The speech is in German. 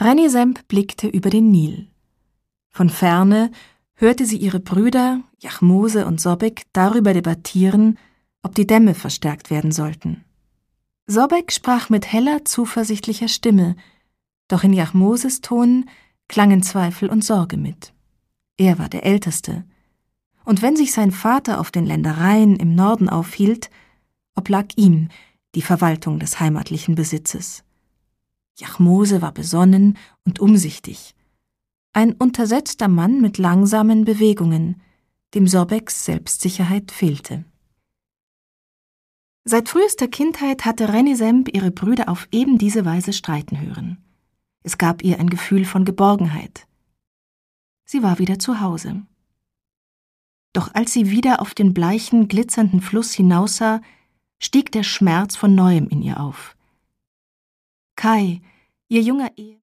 Renisemb blickte über den Nil. Von ferne hörte sie ihre Brüder, Jachmose und Sobek, darüber debattieren, ob die Dämme verstärkt werden sollten. Sobek sprach mit heller, zuversichtlicher Stimme, doch in Jachmoses Ton klangen Zweifel und Sorge mit. Er war der Älteste, und wenn sich sein Vater auf den Ländereien im Norden aufhielt, oblag ihm die Verwaltung des heimatlichen Besitzes. Jachmose war besonnen und umsichtig, ein untersetzter Mann mit langsamen Bewegungen, dem Sobeks Selbstsicherheit fehlte. Seit frühester Kindheit hatte Renisemb ihre Brüder auf eben diese Weise streiten hören. Es gab ihr ein Gefühl von Geborgenheit. Sie war wieder zu Hause. Doch als sie wieder auf den bleichen, glitzernden Fluss hinaussah, stieg der Schmerz von Neuem in ihr auf. Kai, ihr junger